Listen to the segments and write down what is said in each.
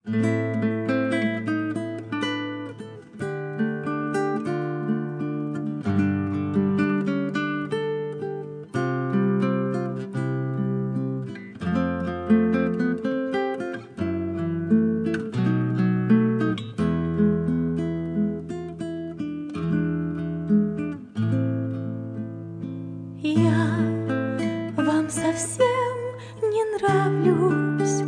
Я вам совсем не нравлюсь,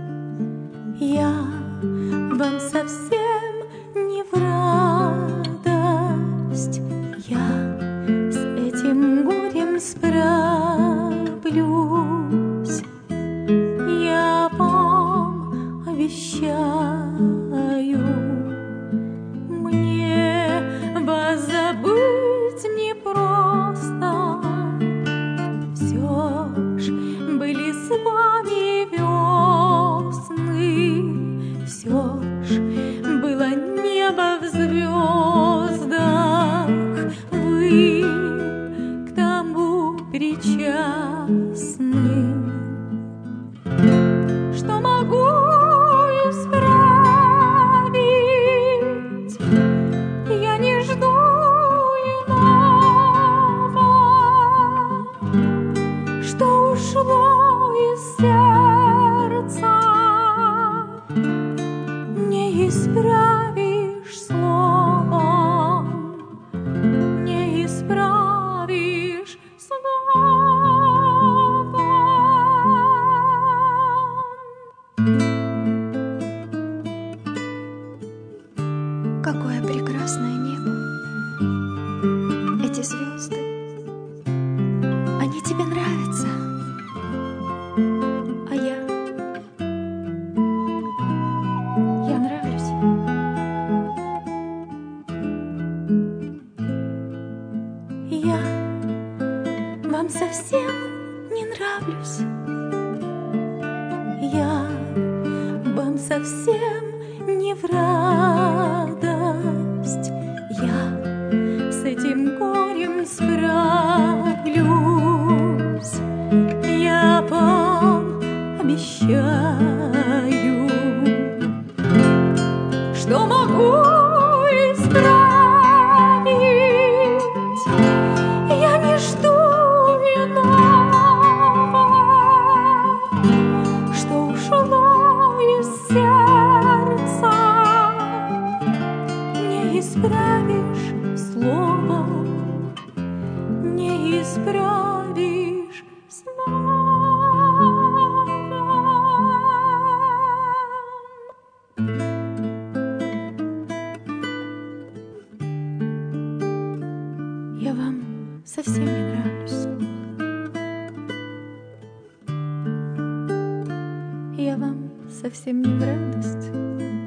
я вам совсем не в радость, я с этим горем справлюсь, я вам обещаю, мне вас забыть непросто. Все ж были с вами весны, все ж было небо в звездах, вы к тому причастны. Что могу исправить? Я не жду иного, что ушло из сердца, не исправишь словом, не исправишь словом. Какое прекрасное небо, эти звезды, они тебе нравятся, а я нравлюсь. Я вам совсем не нравлюсь, я вам совсем не в радость, я с этим горем справлюсь, я вам обещаю, что могу исправить. Я не жду иного, что ушло из сердца, не исправишь словом, не исправишь словом. Я вам совсем не нравлюсь, я вам совсем не в радость.